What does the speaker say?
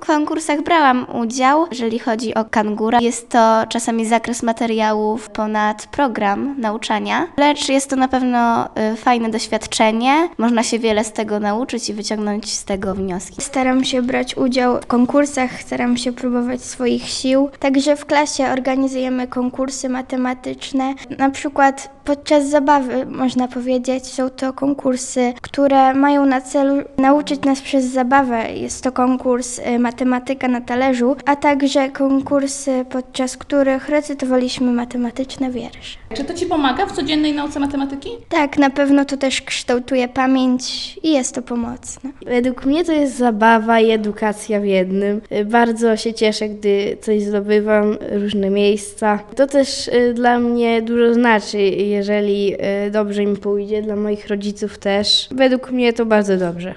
konkursach brałam udział, jeżeli chodzi o kangura. Jest to czasami zakres materiałów ponad program nauczania, lecz jest to na pewno fajne doświadczenie. Można się wiele z tego nauczyć i wyciągnąć z tego wnioski. Staram się brać udział w konkursach, staram się próbować swoich sił. Także w klasie organizujemy konkursy matematyczne. Na przykład podczas zabawy, można powiedzieć, są to konkursy, które mają na celu nauczyć nas przez zabawę. Jest to konkurs Matematyka na talerzu, a także konkursy, podczas których recytowaliśmy matematyczne wiersze. Czy to Ci pomaga w codziennej nauce matematyki? Tak, na pewno to też kształtuje pamięć i jest to pomocne. Według mnie to jest zabawa i edukacja w jednym. Bardzo się cieszę, gdy coś zdobywam, różne miejsca. To też dla mnie dużo znaczy, jeżeli dobrze mi pójdzie, dla moich rodziców też. Według mnie to bardzo dobrze.